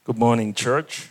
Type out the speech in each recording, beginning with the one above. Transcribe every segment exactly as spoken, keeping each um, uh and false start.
Good morning, church.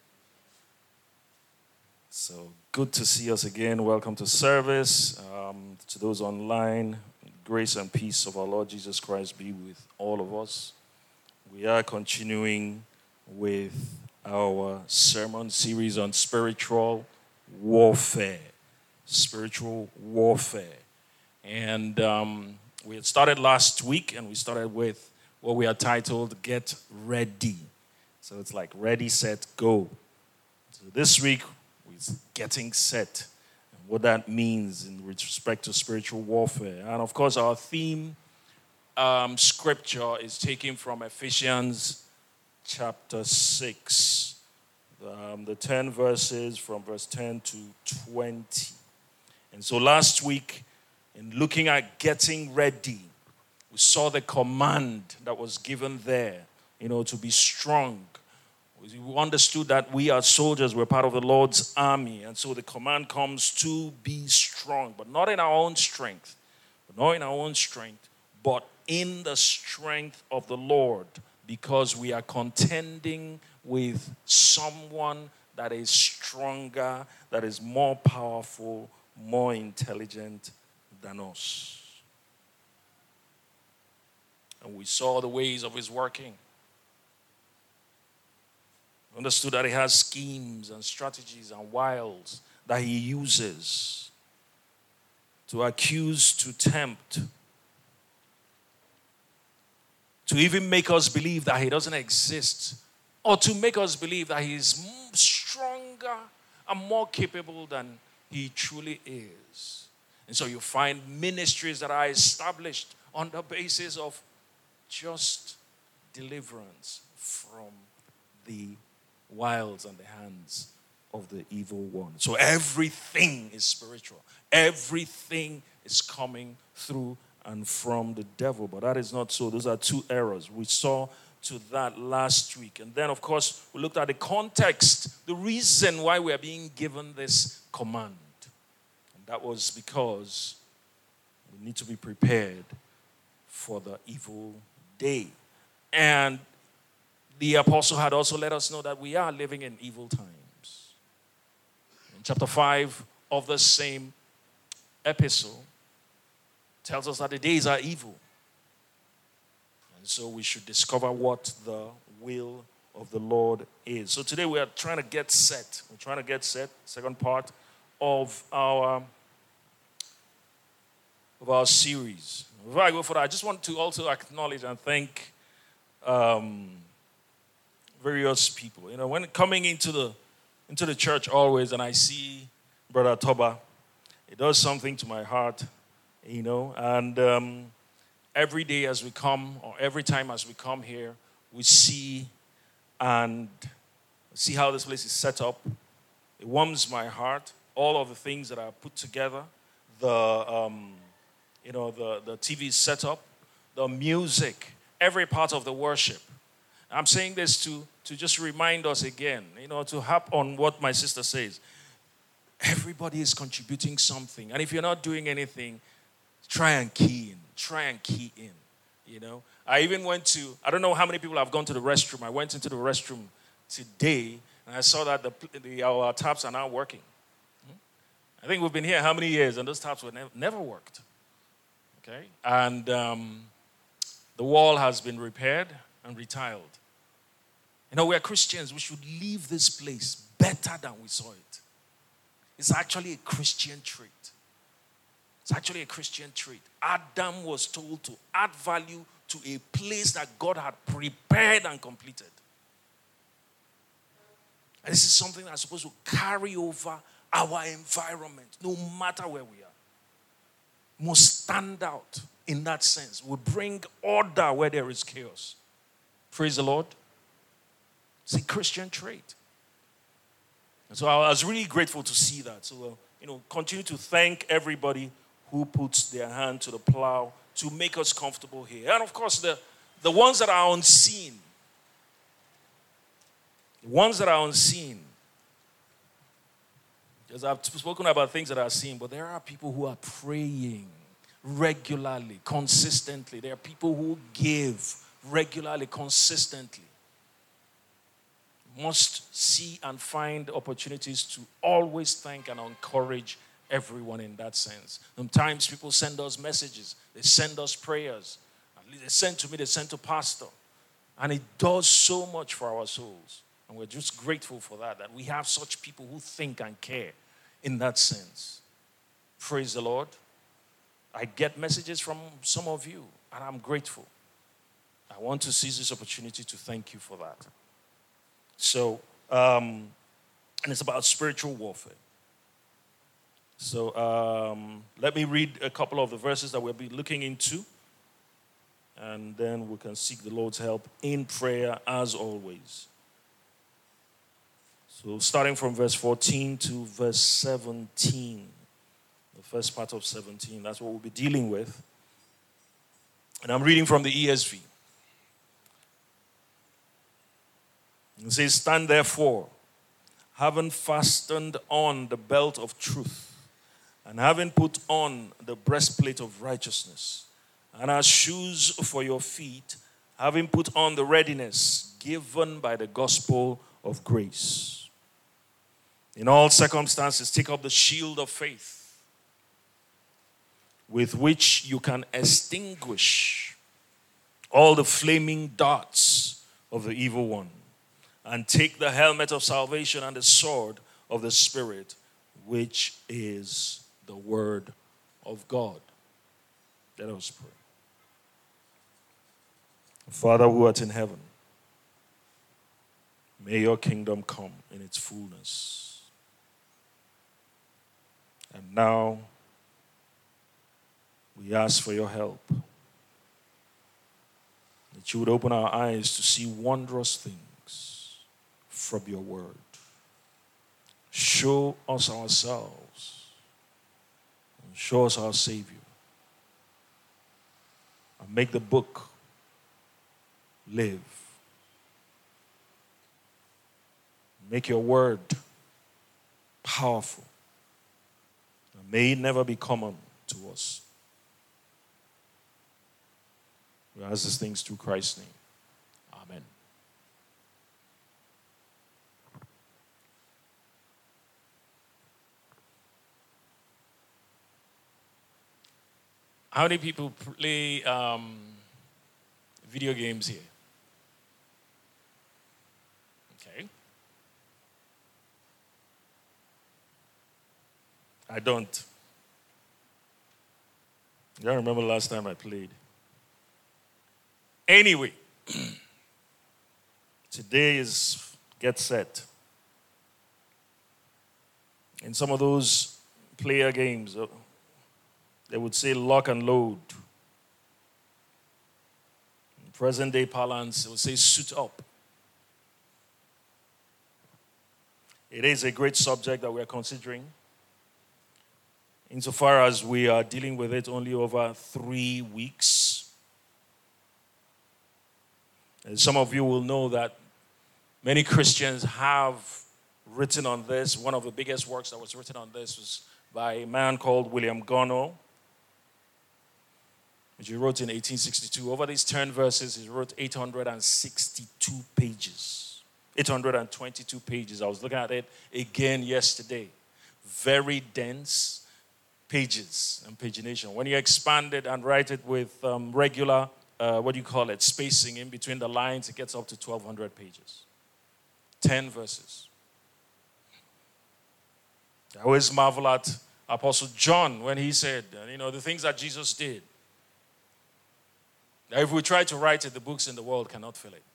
So good to see us again. Welcome to service. Um, to those online, grace and peace of our Lord Jesus Christ be with all of us. We are continuing with our sermon series on spiritual warfare. Spiritual warfare. And um, we had started last week, and we started with what we are titled, Get Ready. So it's like ready, set, go. So this week, we're getting set. And what that means in respect to spiritual warfare. And of course, our theme um, scripture is taken from Ephesians chapter six. Um, the ten verses from verse ten to twenty. And so last week, in looking at getting ready, we saw the command that was given there, you know, to be strong. We understood that we are soldiers, we're part of the Lord's army. And so the command comes to be strong, but not in our own strength. But not in our own strength, but in the strength of the Lord, because we are contending with someone that is stronger, that is more powerful, more intelligent than us. And we saw the ways of his working. Understood that he has schemes and strategies and wiles that he uses to accuse, to tempt, to even make us believe that he doesn't exist, or to make us believe that he is stronger and more capable than he truly is. And so you find ministries that are established on the basis of just deliverance from the wiles and the hands of the evil one. So everything is spiritual. Everything is coming through and from the devil. But that is not so. Those are two errors. We saw to that last week. And then, of course, we looked at the context, the reason why we are being given this command. And that was because we need to be prepared for the evil day. And the apostle had also let us know that we are living in evil times. In chapter five of the same epistle, tells us that the days are evil. And so we should discover what the will of the Lord is. So today we are trying to get set. We're trying to get set, second part of our, of our series. Before I go for that, I just want to also acknowledge and thank um, various people. You know, when coming into the into the church always, and I see Brother Toba, it does something to my heart, you know. And um, every day as we come, or every time as we come here, we see and see how this place is set up. It warms my heart. All of the things that are put together, the um, you know, the the T V setup, the music, every part of the worship. I'm saying this to, to just remind us again, you know, to harp on what my sister says. Everybody is contributing something. And if you're not doing anything, try and key in. Try and key in, you know. I even went to, I don't know how many people have gone to the restroom. I went into the restroom today, and I saw that the, the our taps are now working. I think we've been here how many years, and those taps were never, never worked. Okay? And um, the wall has been repaired and retiled. You know, we are Christians. We should leave this place better than we saw it. It's actually a Christian trait. It's actually a Christian trait. Adam was told to add value to a place that God had prepared and completed. And this is something that's supposed to carry over our environment, no matter where we are. Must stand out in that sense. We bring order where there is chaos. Praise the Lord. It's a Christian trait. And so I was really grateful to see that. So, uh, you know, continue to thank everybody who puts their hand to the plow to make us comfortable here. And of course, the, the ones that are unseen. The ones that are unseen. Because I've spoken about things that are seen, but there are people who are praying regularly, consistently. There are people who give regularly, consistently. must see and find opportunities to always thank and encourage everyone in that sense. Sometimes people send us messages, they send us prayers. They send to me, they send to pastor. And it does so much for our souls. And we're just grateful for that, that we have such people who think and care in that sense. Praise the Lord. I get messages from some of you, and I'm grateful. I want to seize this opportunity to thank you for that. So, um, and it's about spiritual warfare. So, um, let me read a couple of the verses that we'll be looking into. And then we can seek the Lord's help in prayer as always. So starting from verse fourteen to verse seventeen. The first part of seventeen. That's what we'll be dealing with. And I'm reading from the E S V. It says, "Stand therefore, having fastened on the belt of truth, and having put on the breastplate of righteousness, and as shoes for your feet, having put on the readiness given by the gospel of grace. In all circumstances, take up the shield of faith, with which you can extinguish all the flaming darts of the evil one, and take the helmet of salvation and the sword of the Spirit, which is the word of God." Let us pray. Father who art in heaven, may your kingdom come in its fullness. And now, we ask for your help, that you would open our eyes to see wondrous things from your word. Show us ourselves, and show us our Savior, and make the book live. Make your word powerful. And may it never be common to us. We ask these things through Christ's name. Amen. How many people play um, video games here? Okay. I don't. I don't remember the last time I played. Anyway, today is Get Set. In some of those player games, uh, they would say lock and load. In present day parlance, it would say suit up. It is a great subject that we are considering, insofar as we are dealing with it only over three weeks. And some of you will know that many Christians have written on this. One of the biggest works that was written on this was by a man called William Gurnall, which he wrote in eighteen sixty-two. Over these ten verses, he wrote eight hundred sixty-two pages. eight hundred twenty-two pages. I was looking at it again yesterday. Very dense pages and pagination. When you expand it and write it with um, regular, uh, what do you call it, spacing in between the lines, it gets up to twelve hundred pages. ten verses. I always marvel at Apostle John when he said, you know, the things that Jesus did. Now, if we try to write it, the books in the world cannot fill it.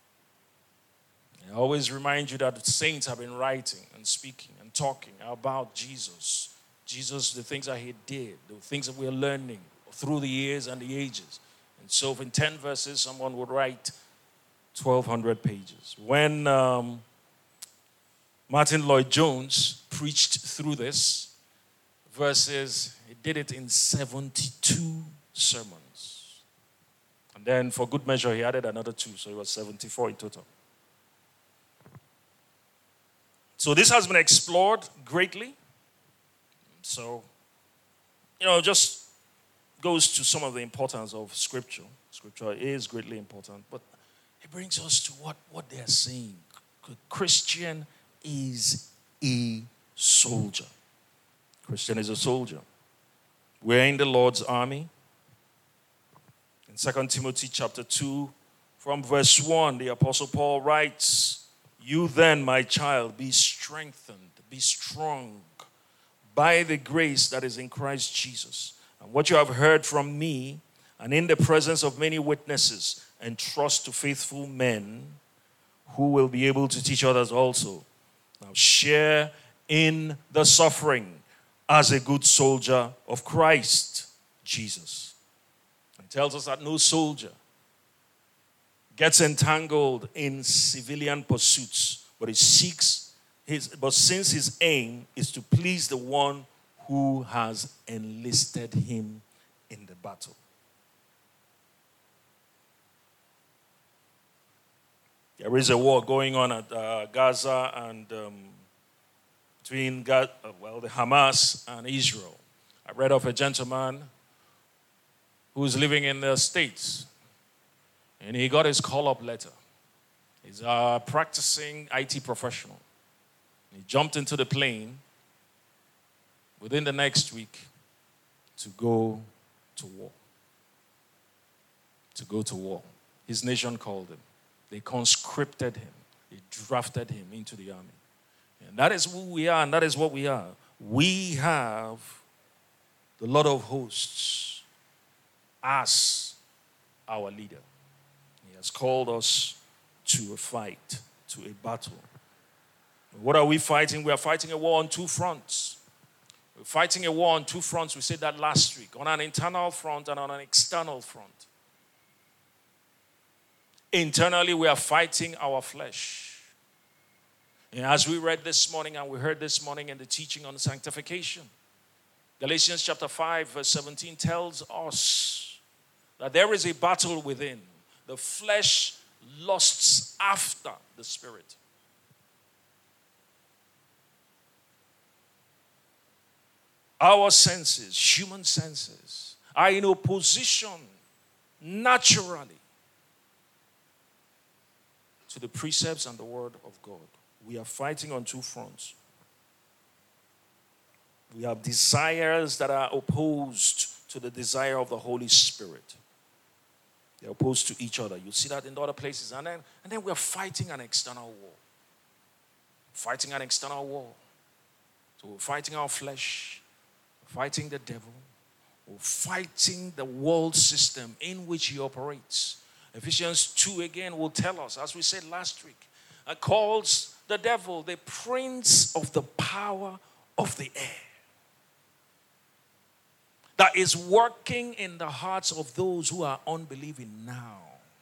I always remind you that the saints have been writing and speaking and talking about Jesus. Jesus, the things that he did, the things that we're learning through the years and the ages. And so in ten verses, someone would write twelve hundred pages. When um, Martin Lloyd-Jones preached through this verses, he did it in seventy-two sermons. And then for good measure, he added another two, so it was seventy-four in total. So this has been explored greatly. So, you know, just goes to some of the importance of Scripture. Scripture is greatly important, but it brings us to what, what they are saying A Christian is a soldier. Christian is a soldier. We're in the Lord's army. In Second Timothy chapter two, from verse one, the Apostle Paul writes, "You then, my child, be strengthened, be strong by the grace that is in Christ Jesus. And what you have heard from me, and in the presence of many witnesses, entrust to faithful men who will be able to teach others also. Now share in the suffering as a good soldier of Christ Jesus." It tells us that no soldier gets entangled in civilian pursuits, but he seeks his, but since his aim is to please the one who has enlisted him in the battle. There is a war going on at uh, Gaza and um, between God, uh, well, the Hamas and Israel. I read of a gentleman who's living in the States, and he got his call-up letter. He's a practicing I T professional. He jumped into the plane within the next week to go to war. To go to war. His nation called him. They conscripted him. They drafted him into the army. And that is who we are, and that is what we are. We have the Lord of hosts as our leader. He has called us to a fight, to a battle. What are we fighting? We are fighting a war on two fronts. We're fighting a war on two fronts. We said that last week, on an internal front and on an external front. Internally, we are fighting our flesh. And as we read this morning and we heard this morning in the teaching on sanctification, Galatians chapter five, verse seventeen tells us that there is a battle within. The flesh lusts after the spirit. Our senses, human senses, are in opposition naturally to the precepts and the word of God. We are fighting on two fronts. We have desires that are opposed to the desire of the Holy Spirit. They're opposed to each other. You see that in other places. And then, and then we're fighting an external war. Fighting an external war. So we're fighting our flesh, fighting the devil, we're fighting the world system in which he operates. Ephesians two again will tell us, as we said last week, uh, calls the devil the prince of the power of the air, that is working in the hearts of those who are unbelieving now.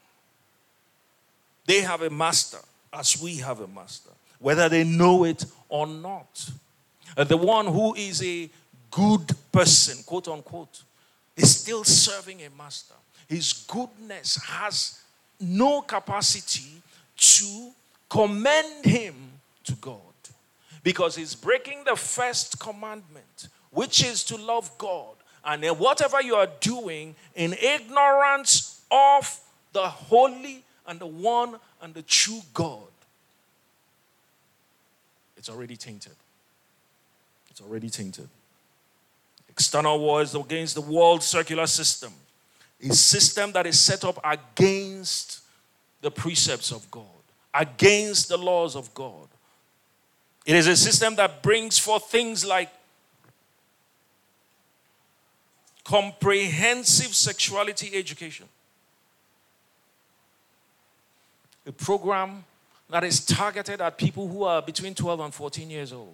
They have a master as we have a master, whether they know it or not. Uh, the one who is a good person, quote unquote, is still serving a master. His goodness has no capacity to commend him to God, because he's breaking the first commandment, which is to love God. And then whatever you are doing in ignorance of the holy and the one and the true God, it's already tainted. It's already tainted. External war is against the world circular system. A system that is set up against the precepts of God, against the laws of God. It is a system that brings forth things like comprehensive sexuality education. A program that is targeted at people who are between twelve and fourteen years old.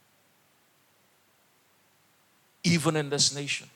Even in this nation.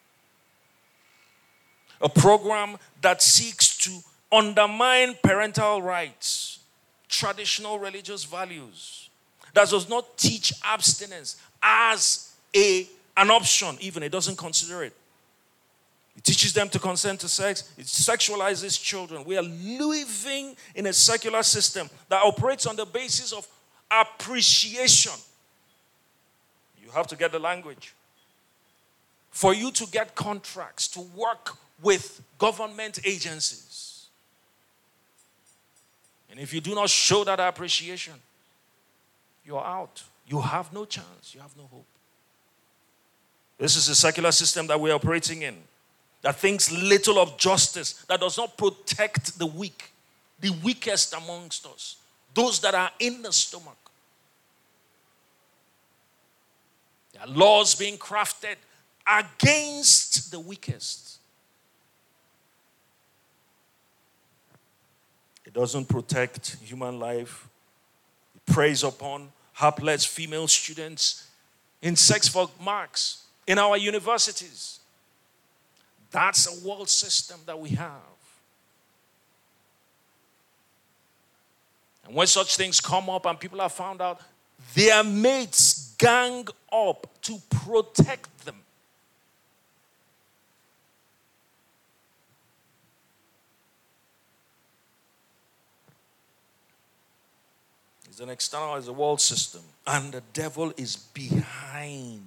A program that seeks to undermine parental rights, traditional religious values, that does not teach abstinence as a, an option, even. It doesn't consider it. It teaches them to consent to sex. It sexualizes children. We are living in a secular system that operates on the basis of appreciation. You have to get the language. For you to get contracts, to work with government agencies. And if you do not show that appreciation, you're out. You have no chance. You have no hope. This is a secular system that we're operating in, that thinks little of justice, that does not protect the weak, the weakest amongst us, those that are in the stomach. There are laws being crafted against the weakest. It doesn't protect human life. It preys upon hapless female students in sex for marks in our universities. That's a world system that we have. And when such things come up and people have found out, their mates gang up to protect them. It's an external, it's a world system. And the devil is behind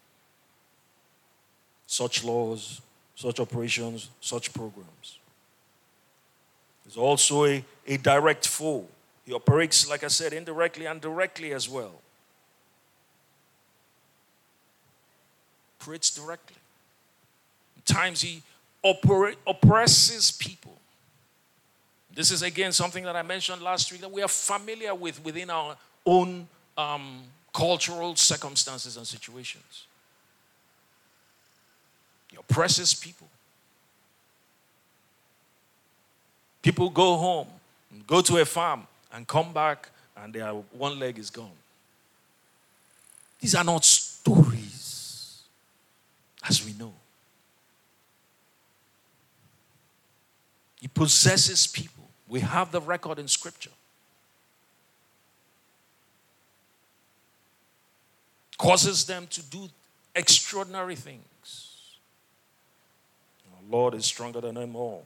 such laws, such operations, such programs. He's also a, a direct foe. He operates, like I said, indirectly and directly as well. Operates directly. At times he operate, oppresses people. This is again something that I mentioned last week that we are familiar with within our own um, cultural circumstances and situations. He oppresses people. People go home, go to a farm, and come back, and their one leg is gone. These are not stories, as we know. He possesses people. We have the record in Scripture. Causes them to do extraordinary things. Our Lord is stronger than them all.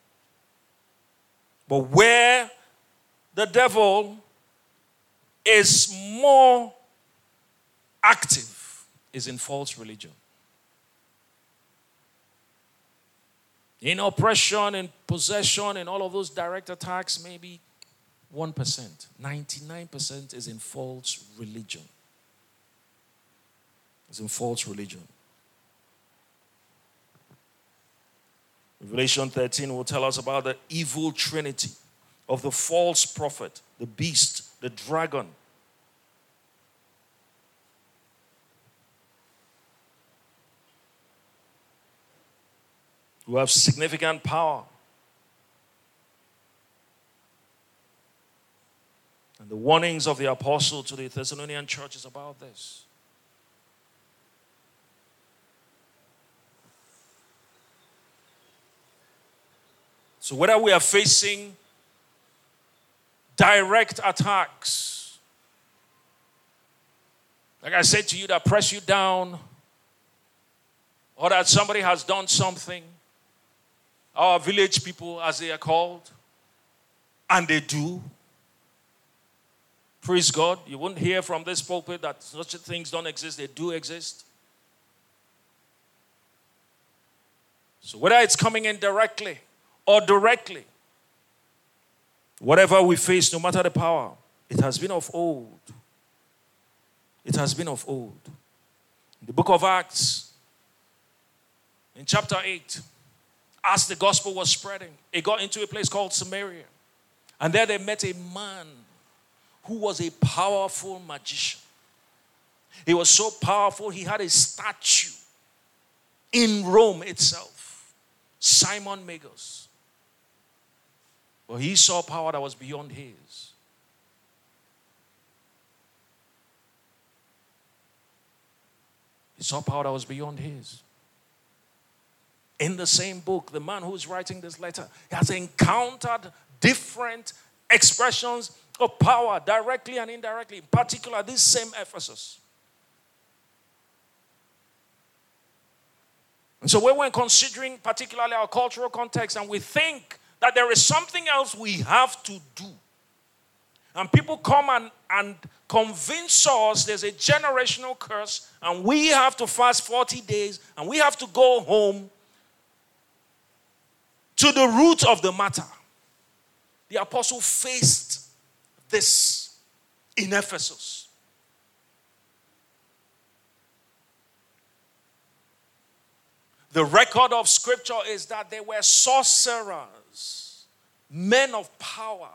But where the devil is more active is in false religion. In oppression, in possession, in all of those direct attacks, maybe one percent. ninety-nine percent is in false religion. It's in false religion. Revelation thirteen will tell us about the evil trinity of the false prophet, the beast, the dragon. Who have significant power. And the warnings of the apostle to the Thessalonian church is about this. So whether we are facing direct attacks, like I said to you, that press you down, or that somebody has done something, our village people, as they are called, and they do. Praise God. You wouldn't hear from this pulpit that such things don't exist. They do exist. So whether it's coming in directly or directly, whatever we face, no matter the power, it has been of old. It has been of old. In the book of Acts, in chapter eight, as the gospel was spreading, it got into a place called Samaria. And there they met a man who was a powerful magician. He was so powerful, he had a statue in Rome itself. Simon Magus. But he saw power that was beyond his. He saw power that was beyond his. In the same book, the man who's writing this letter has encountered different expressions of power, directly and indirectly. In particular, this same Ephesus. And so when we're considering particularly our cultural context and we think that there is something else we have to do, and people come and, and convince us there's a generational curse and we have to fast forty days and we have to go home to the root of the matter. the apostle faced this in Ephesus. The record of scripture is that they were sorcerers, men of power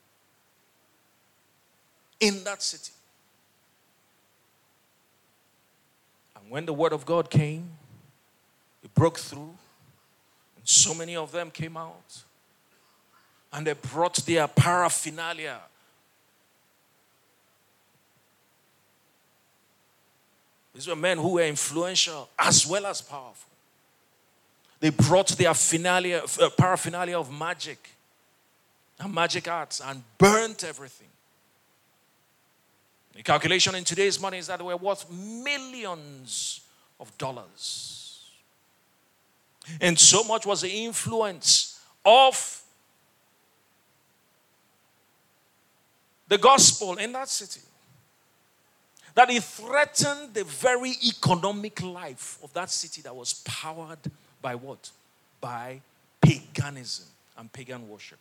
in that city. And when the word of God came, it broke through, and so many of them came out, and they brought their paraphernalia. These were men who were influential as well as powerful. They brought their finalia, uh, paraphernalia of magic and magic arts and burnt everything. The calculation in today's money is that they were worth millions of dollars. And so much was the influence of the gospel in that city that it threatened the very economic life of that city that was powered by what? By paganism and pagan worship.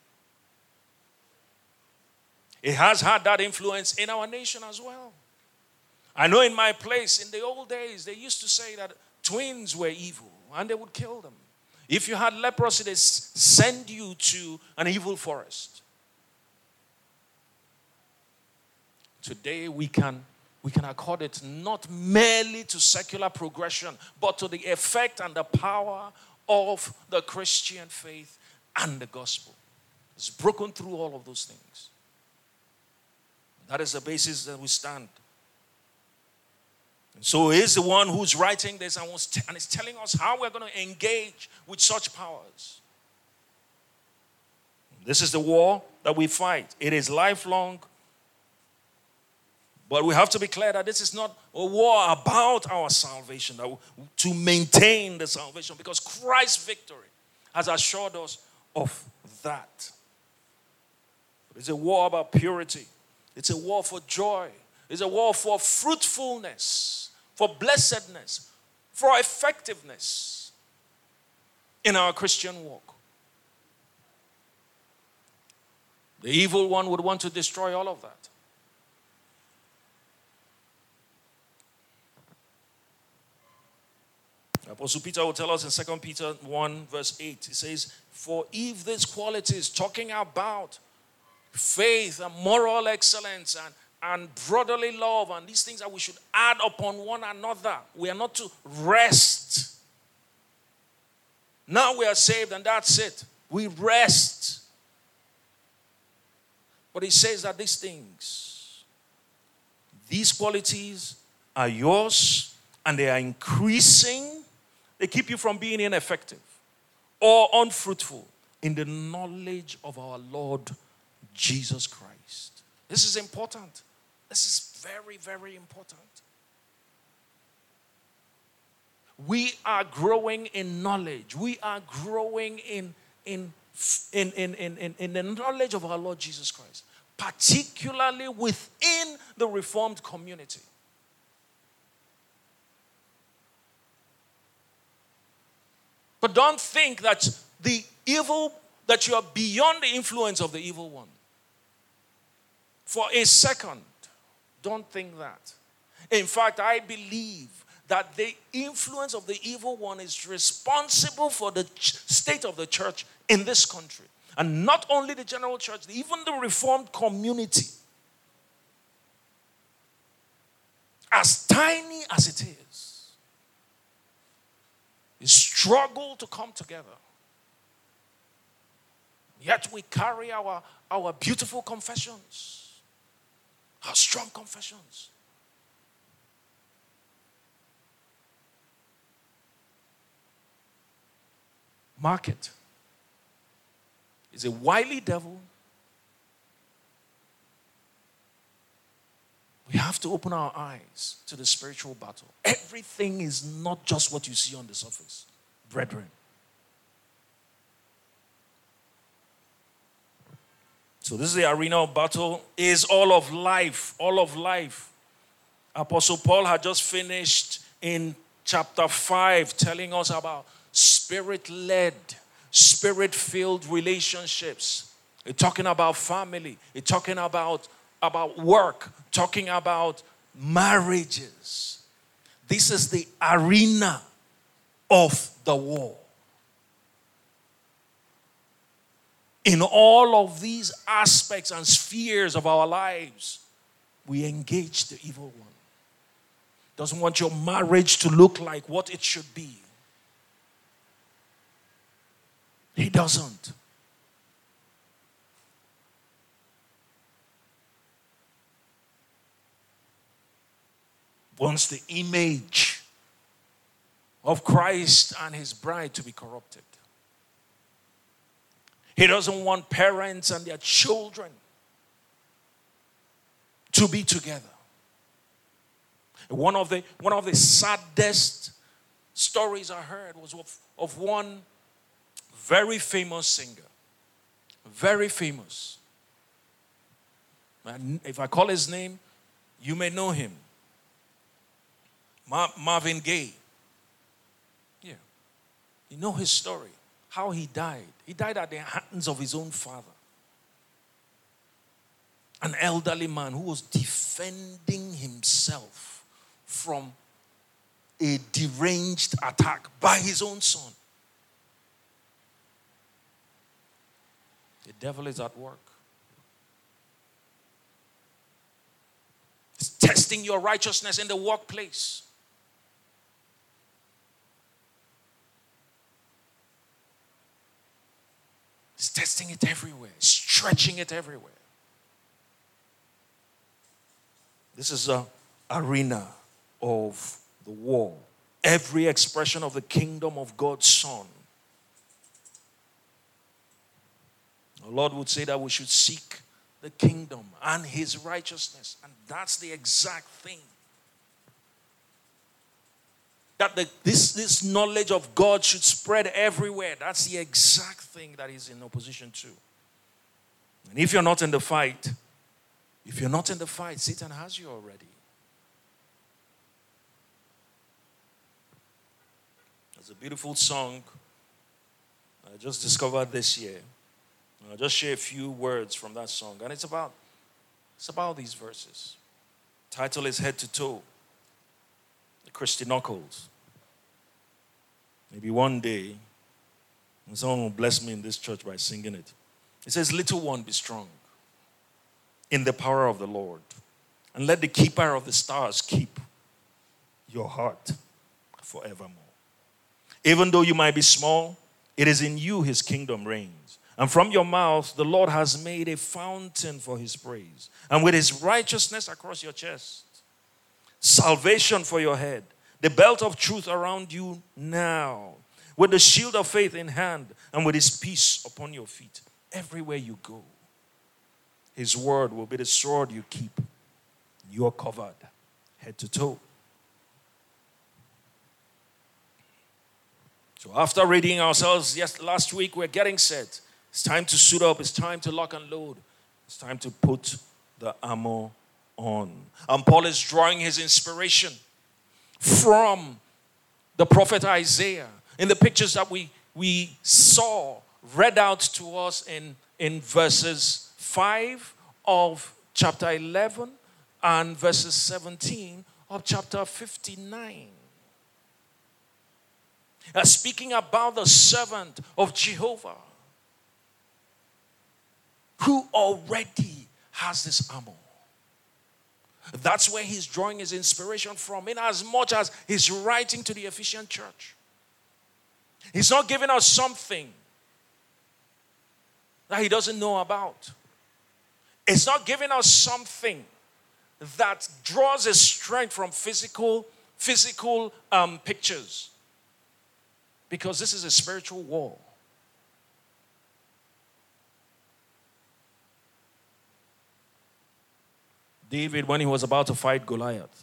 It has had that influence in our nation as well. I know in my place, in the old days, they used to say that twins were evil and they would kill them. If you had leprosy, they send you to an evil forest. Today we can We can accord it not merely to secular progression, but to the effect and the power of the Christian faith and the gospel. It's broken through all of those things. That is the basis that we stand. And so he is the one who's writing this and is telling us how we're going to engage with such powers. This is the war that we fight. It is lifelong. But we have to be clear that this is not a war about our salvation, to maintain the salvation, because Christ's victory has assured us of that. It's a war about purity. It's a war for joy. It's a war for fruitfulness, for blessedness, for effectiveness in our Christian walk. The evil one would want to destroy all of that. Apostle Peter will tell us in Second Peter one verse eight. He says, for if these qualities, talking about faith and moral excellence and, and brotherly love and these things that we should add upon one another, we are not to rest. Now we are saved and that's it. We rest. But he says that these things, these qualities are yours and they are increasing. They keep you from being ineffective or unfruitful in the knowledge of our Lord Jesus Christ. This is important. This is very, very important. We are growing in knowledge. We are growing in, in, in, in, in, in, in the knowledge of our Lord Jesus Christ, particularly within the Reformed community. But don't think that the evil, that you are beyond the influence of the evil one. For a second, don't think that. In fact, I believe that the influence of the evil one is responsible for the ch- state of the church in this country. And not only the general church, even the Reformed community. As tiny as it is, struggle to come together. Yet we carry our, our beautiful confessions, our strong confessions. Market is a wily devil. We have to open our eyes to the spiritual battle. Everything is not just what you see on the surface, brethren. So this is the arena of battle, is all of life, all of life. Apostle Paul had just finished in chapter five telling us about spirit-led, spirit-filled relationships It's talking about family. It's talking about, about work. Talking about marriages. This is the arena of the war. In all of these aspects and spheres of our lives, we engage the evil one. Doesn't want your marriage to look like what it should be. He doesn't. Wants the image of Christ and his bride to be corrupted. He doesn't want parents and their children to be together. One of the, one of the saddest stories I heard was of, of one very famous singer. Very famous. And if I call his name, you may know him. Mar- Marvin Gaye. Yeah. You know his story. How he died. He died at the hands of his own father. An elderly man who was defending himself from a deranged attack by his own son. The devil is at work. He's testing your righteousness in the workplace. He's testing it everywhere, stretching it everywhere. This is an arena of the war. Every expression of the kingdom of God's Son. The Lord would say that we should seek the kingdom and his righteousness. And that's the exact thing. That the, this, this knowledge of God should spread everywhere. That's the exact thing that he's in opposition to. And if you're not in the fight, if you're not in the fight, Satan has you already. There's a beautiful song I just discovered this year. I'll just share a few words from that song. And it's about, it's about these verses. Title is Head to Toe. The Christy Knuckles. Maybe one day, someone will bless me in this church by singing it. It says, little one, be strong in the power of the Lord. And let the keeper of the stars keep your heart forevermore. Even though you might be small, it is in you his kingdom reigns. And from your mouth, the Lord has made a fountain for his praise. And with his righteousness across your chest, salvation for your head, the belt of truth around you now, with the shield of faith in hand, and with his peace upon your feet. Everywhere you go, his word will be the sword you keep. You are covered head to toe. So after reading ourselves yes, last week, we're getting set. It's time to suit up. It's time to lock and load. It's time to put the armor on. And Paul is drawing his inspiration from the prophet Isaiah in the pictures that we, we saw read out to us in, in verses five of chapter eleven and verses seventeen of chapter fifty-nine. Uh, speaking about the servant of Jehovah who already has this armor. That's where he's drawing his inspiration from, in as much as he's writing to the Ephesian church. He's not giving us something that he doesn't know about. It's not giving us something that draws his strength from physical, physical um, pictures. Because this is a spiritual war. David, when he was about to fight Goliath,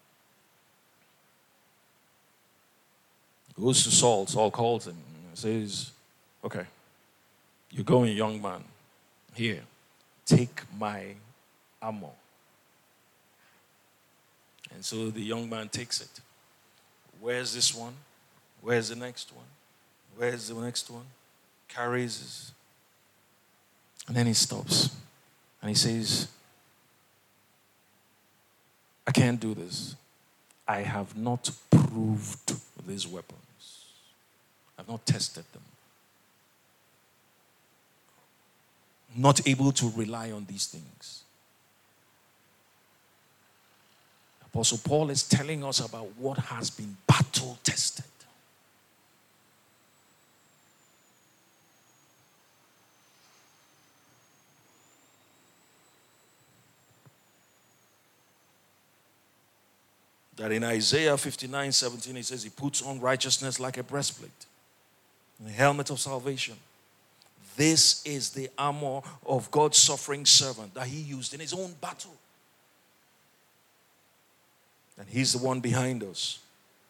goes to Saul. Saul calls him and says, okay, you're going, young man. Here, take my armor. And so the young man takes it. Where's this one? Where's the next one? Where's the next one? Carries his, And then he stops. And he says, I can't do this. I have not proved these weapons. I've not tested them. Not able to rely on these things. Apostle Paul is telling us about what has been battle tested. That in Isaiah fifty-nine seventeen, he says he puts on righteousness like a breastplate, and a helmet of salvation. This is the armor of God's suffering servant that he used in his own battle. And he's the one behind us.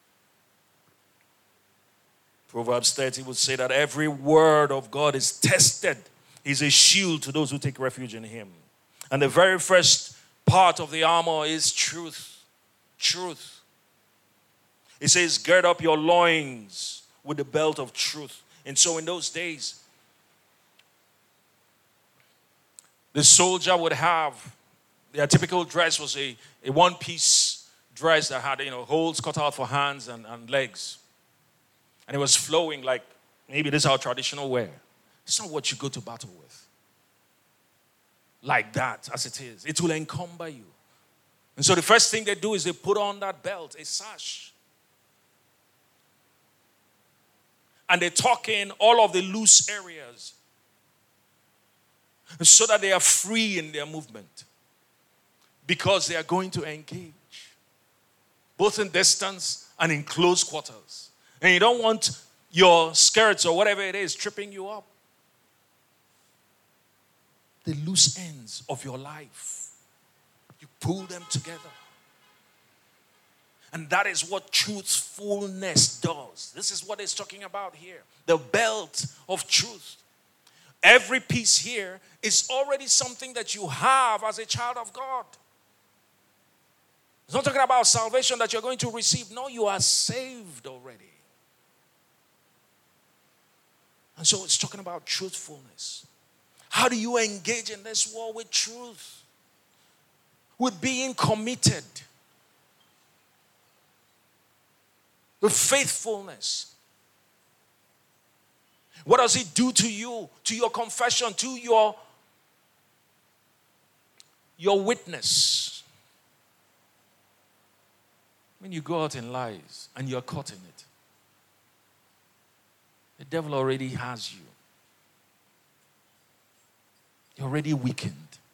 Proverbs thirty would say that every word of God is tested. He's a shield to those who take refuge in him. And the very first part of the armor is truth. Truth. It says, gird up your loins with the belt of truth. And so in those days, the soldier would have, their typical dress was a, a one-piece dress that had, you know, holes cut out for hands and, and legs. And it was flowing like, maybe this is our traditional wear. It's not what you go to battle with. Like that, as it is. It will encumber you. And so the first thing they do is they put on that belt, a sash. And they tuck in all of the loose areas so that they are free in their movement. Because they are going to engage. Both in distance and in close quarters. And you don't want your skirts or whatever it is tripping you up. The loose ends of your life. You pull them together. And that is what truthfulness does. This is what it's talking about here. The belt of truth. Every piece here is already something that you have as a child of God. It's not talking about salvation that you're going to receive. No, you are saved already. And so it's talking about truthfulness. How do you engage in this war with truth? With being committed. With faithfulness. What does it do to you, to your confession, to your, your witness? When you go out in lies and you're caught in it, the devil already has you. You're already weakened.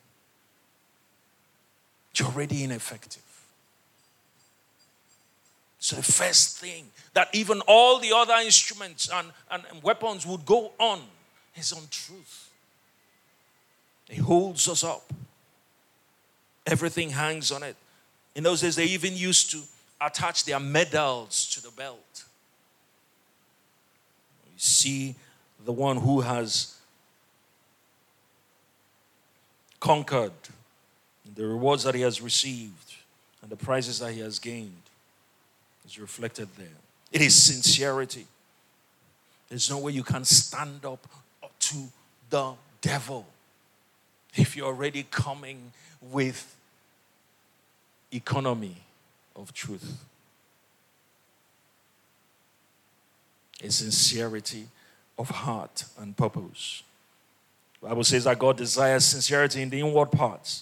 You're already ineffective. So the first thing that even all the other instruments and, and, and weapons would go on is on truth. It holds us up. Everything hangs on it. In those days, they even used to attach their medals to the belt. You see the one who has conquered, the rewards that he has received, and the prizes that he has gained is reflected there. It is sincerity. There's no way you can stand up to the devil if you're already coming with economy of truth. A sincerity of heart and purpose. The Bible says that God desires sincerity in the inward parts.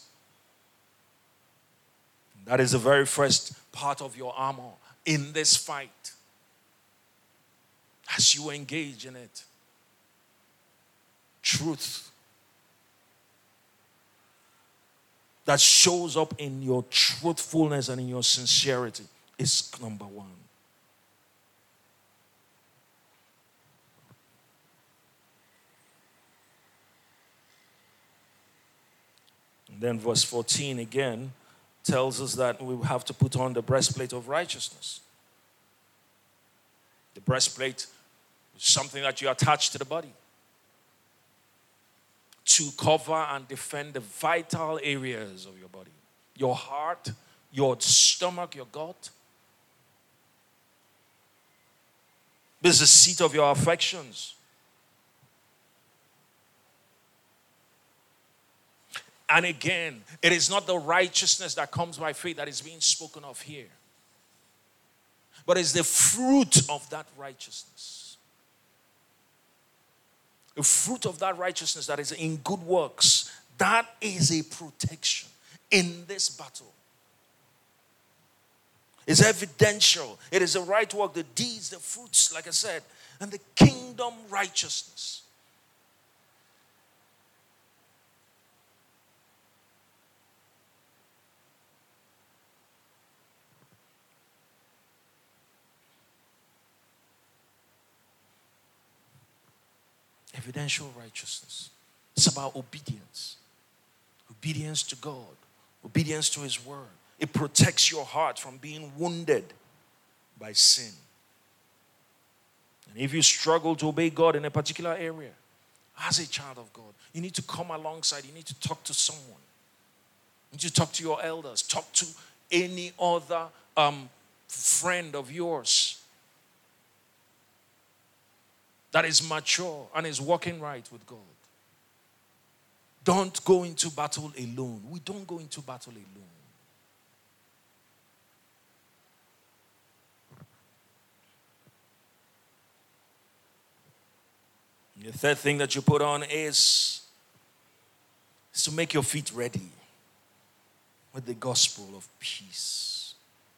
That is the very first part of your armor in this fight. As you engage in it. Truth. That shows up in your truthfulness and in your sincerity is number one. And then verse fourteen again tells us that we have to put on the breastplate of righteousness. The breastplate is something that you attach to the body to cover and defend the vital areas of your body. Your heart, your stomach, your gut. This is the seat of your affections. And again, it is not the righteousness that comes by faith that is being spoken of here, but it's the fruit of that righteousness. The fruit of that righteousness that is in good works, that is a protection in this battle. It's evidential. It is the right work, the deeds, the fruits, like I said, and the kingdom righteousness. Evidential righteousness. It's about obedience. Obedience to God. Obedience to His word. It protects your heart from being wounded by sin. And if you struggle to obey God in a particular area, as a child of God, you need to come alongside. You need to talk to someone. You need to talk to your elders. Talk to any other um, friend of yours that is mature and is walking right with God. Don't go into battle alone. We don't go into battle alone. The third thing that you put on is, is to make your feet ready with the gospel of peace.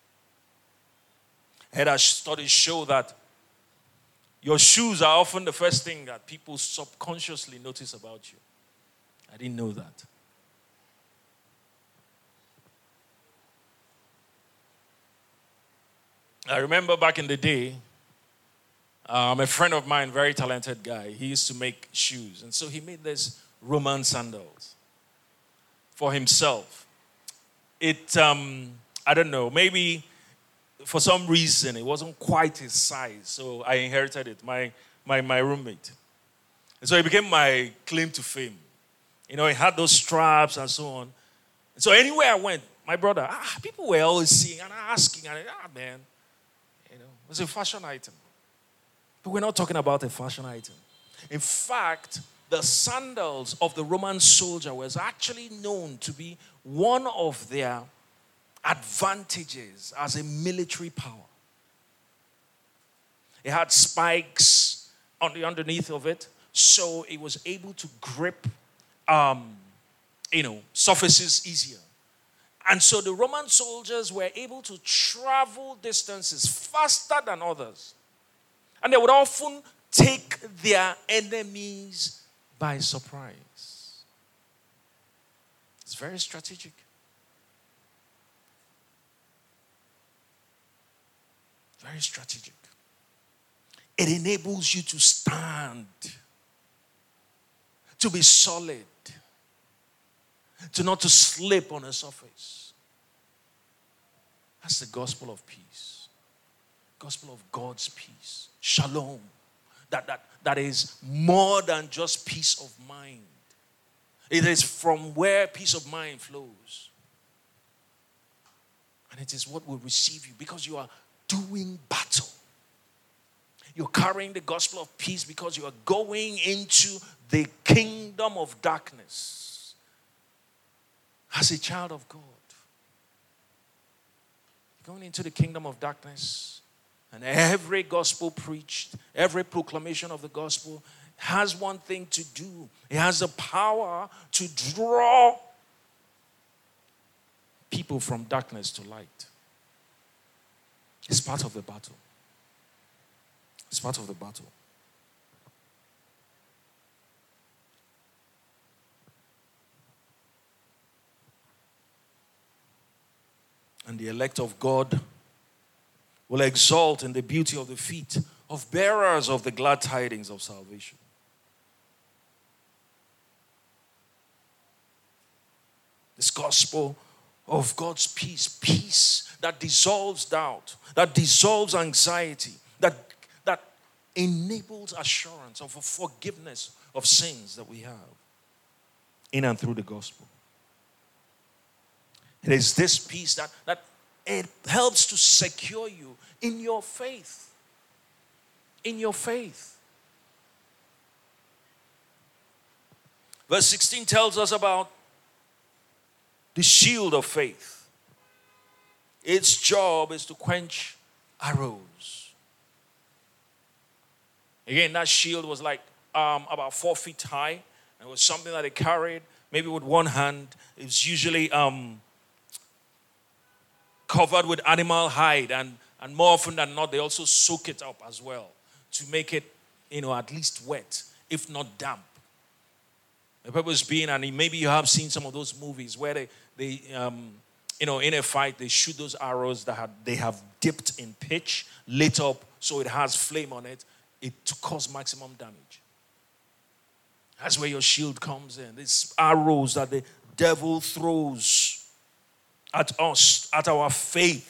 And our studies show that your shoes are often the first thing that people subconsciously notice about you. I didn't know that. I remember back in the day, um, a friend of mine, very talented guy, he used to make shoes. And so he made these Roman sandals for himself. It, um, I don't know, maybe for some reason it wasn't quite his size. So I inherited it, my, my, my roommate. And so it became my claim to fame. You know, it had those straps and so on. And so anywhere I went, my brother, ah, people were always seeing and asking, and ah, man, you know, it was a fashion item. But we're not talking about a fashion item. In fact, the sandals of the Roman soldier was actually known to be one of their advantages as a military power. It had spikes on the underneath of it, so it was able to grip Um, you know, surfaces easier. And so the Roman soldiers were able to travel distances faster than others. And they would often take their enemies by surprise. It's very strategic. Very strategic. It enables you to stand, to be solid, to not to slip on a surface. That's the gospel of peace. Gospel of God's peace. Shalom. That, that, that is more than just peace of mind. It is from where peace of mind flows. And it is what will receive you because you are doing battle. You're carrying the gospel of peace because you are going into the kingdom of darkness as a child of God. You're going into the kingdom of darkness, and every gospel preached, every proclamation of the gospel has one thing to do. It has the power to draw people from darkness to light. It's part of the battle. It's part of the battle. And the elect of God will exult in the beauty of the feet of bearers of the glad tidings of salvation. This gospel of God's peace, peace that dissolves doubt, that dissolves anxiety, that, that enables assurance of a forgiveness of sins that we have in and through the gospel. It is this peace that, that it helps to secure you in your faith. In your faith. Verse sixteen tells us about the shield of faith. Its job is to quench arrows. Again, that shield was like um, about four feet high. It was something that they carried, maybe with one hand. It was usually um, covered with animal hide, and, and more often than not, they also soak it up as well to make it, you know, at least wet, if not damp. The purpose being, and maybe you have seen some of those movies where they, they um, you know, in a fight, they shoot those arrows that have, they have dipped in pitch, lit up, so it has flame on it, it to cause maximum damage. That's where your shield comes in. These arrows that the devil throws at us, at our faith.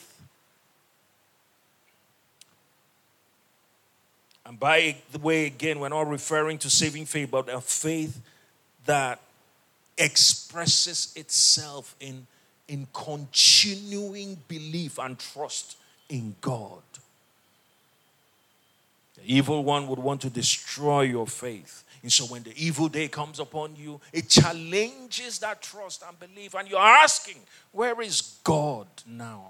And by the way, again, we're not referring to saving faith, but a faith that expresses itself in, in continuing belief and trust in God. The evil one would want to destroy your faith. And so when the evil day comes upon you, it challenges that trust and belief. And you're asking, where is God now?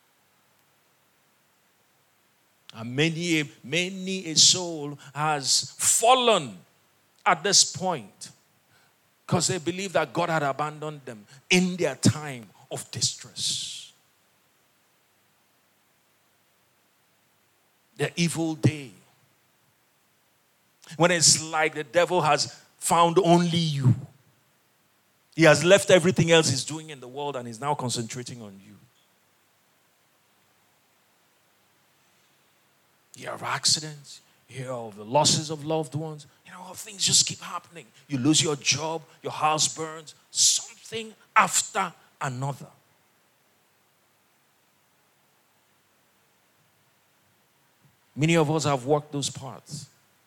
And many, many a soul has fallen at this point because they believe that God had abandoned them in their time of distress. The evil day. When it's like the devil has found only you. He has left everything else he's doing in the world and is now concentrating on you. You hear of accidents. You hear of the losses of loved ones. You know, things just keep happening. You lose your job. Your house burns. Something after another. Many of us have walked those paths.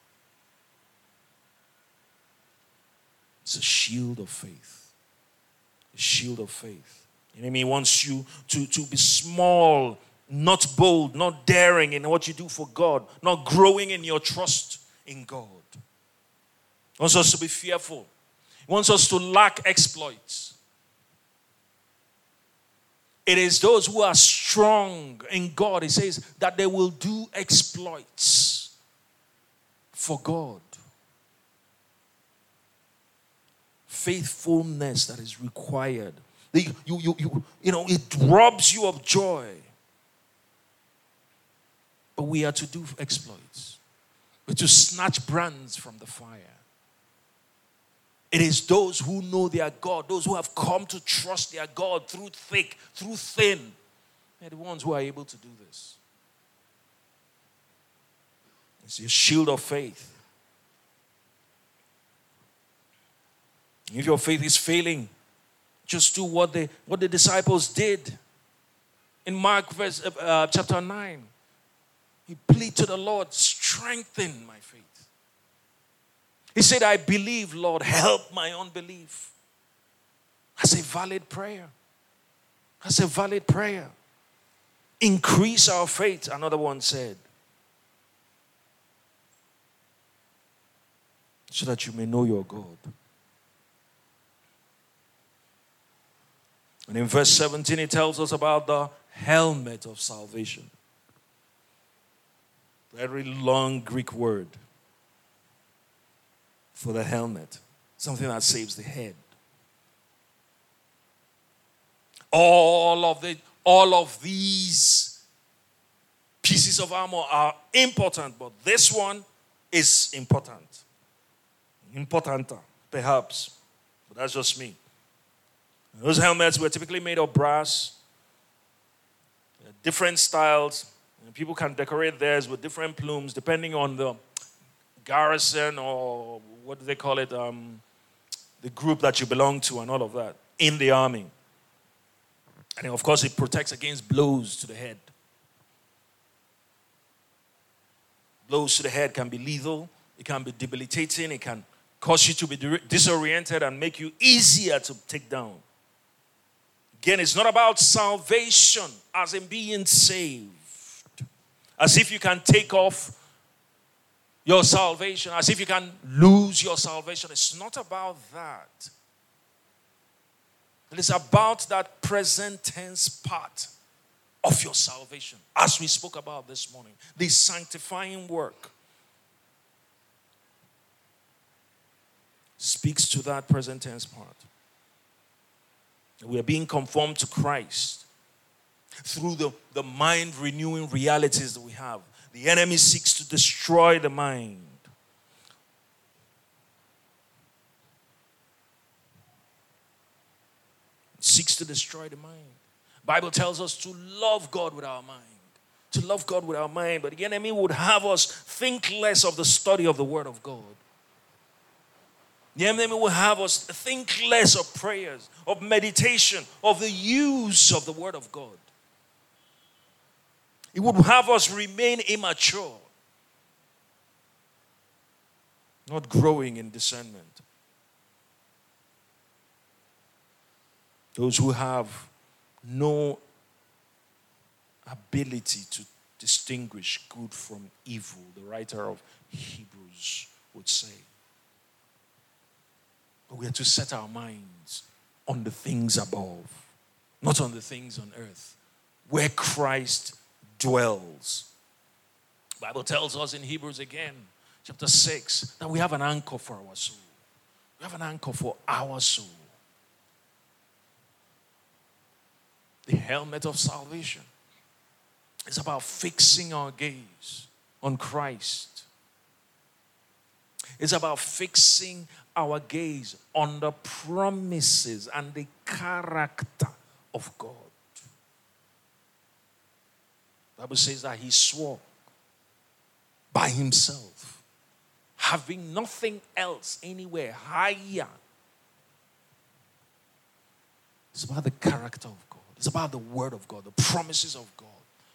It's a shield of faith. A shield of faith. The enemy wants you to, to be small, not bold, not daring in what you do for God, not growing in your trust in God. He wants us to be fearful. He wants us to lack exploits. It is those who are strong in God, he says, that they will do exploits for God. Faithfulness that is required. You, you, you, you know, it robs you of joy. But we are to do exploits. We're to snatch brands from the fire. It is those who know their God, those who have come to trust their God through thick, through thin. They're the ones who are able to do this. It's a shield of faith. If your faith is failing, just do what the, what the disciples did. In Mark verse, uh, chapter nine, he pleaded to the Lord, strengthen my faith. He said, I believe, Lord, help my unbelief. That's a valid prayer. That's a valid prayer. Increase our faith, another one said. So that you may know your God. And in verse seventeen, it tells us about the helmet of salvation. Very long Greek word for the helmet. Something that saves the head. All of the, all of these pieces of armor are important, but this one is important. Importanter, perhaps. But that's just me. Those helmets were typically made of brass. Different styles. And people can decorate theirs with different plumes depending on the garrison or what do they call it, um, the group that you belong to and all of that in the army. And of course, it protects against blows to the head. Blows to the head can be lethal. It can be debilitating. It can cause you to be disoriented and make you easier to take down. Again, it's not about salvation as in being saved. As if you can take off your salvation. As if you can lose your salvation. It's not about that. It is about that present tense part of your salvation, as we spoke about this morning, the sanctifying work speaks to that present tense part. We are being conformed to Christ through the, the mind renewing realities that we have. The enemy seeks to destroy the mind. It seeks to destroy the mind. Bible tells us to love God with our mind. To love God with our mind. But the enemy would have us think less of the study of the Word of God. The enemy will have us think less of prayers, of meditation, of the use of the Word of God. It would have us remain immature, not growing in discernment. Those who have no ability to distinguish good from evil, the writer of Hebrews would say. But we are to set our minds on the things above, not on the things on earth, where Christ dwells. The Bible tells us in Hebrews again, chapter six, that we have an anchor for our soul. We have an anchor for our soul. The helmet of salvation is about fixing our gaze on Christ. It's about fixing our gaze on the promises and the character of God. The Bible says that he swore by himself, having nothing else anywhere higher. It's about the character of God. It's about the Word of God, the promises of God.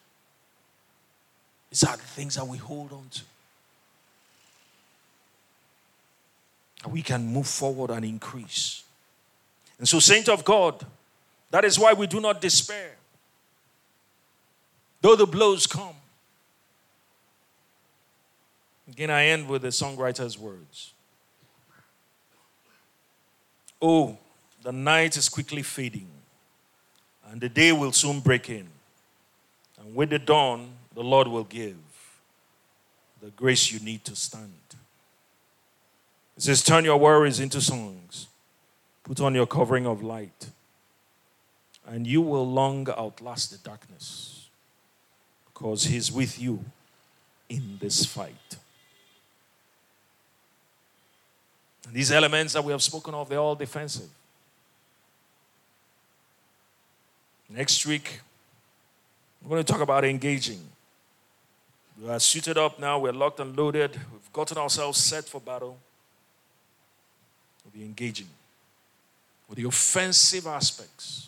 It's are the things that we hold on to. And we can move forward and increase. And so, saint of God, that is why we do not despair. Though the blows come. Again, I end with the songwriter's words. Oh, the night is quickly fading, and the day will soon break in. And with the dawn, the Lord will give the grace you need to stand. It says, turn your worries into songs. Put on your covering of light. And you will long outlast the darkness, because he's with you in this fight. And these elements that we have spoken of, they're all defensive. Next week, we're going to talk about engaging. We are suited up now. We're locked and loaded. We've gotten ourselves set for battle. We'll be engaging with the offensive aspects,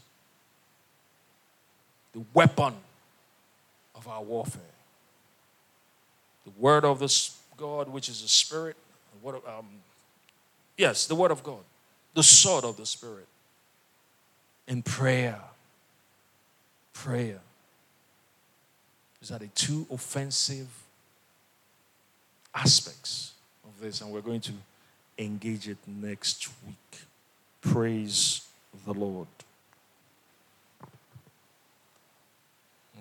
the weapon of our warfare, the word of this God, which is the Spirit. The word of, um, yes, the word of God, the sword of the Spirit, in prayer. Prayer. These are the two offensive aspects of this, and we're going to engage it next week. Praise the Lord.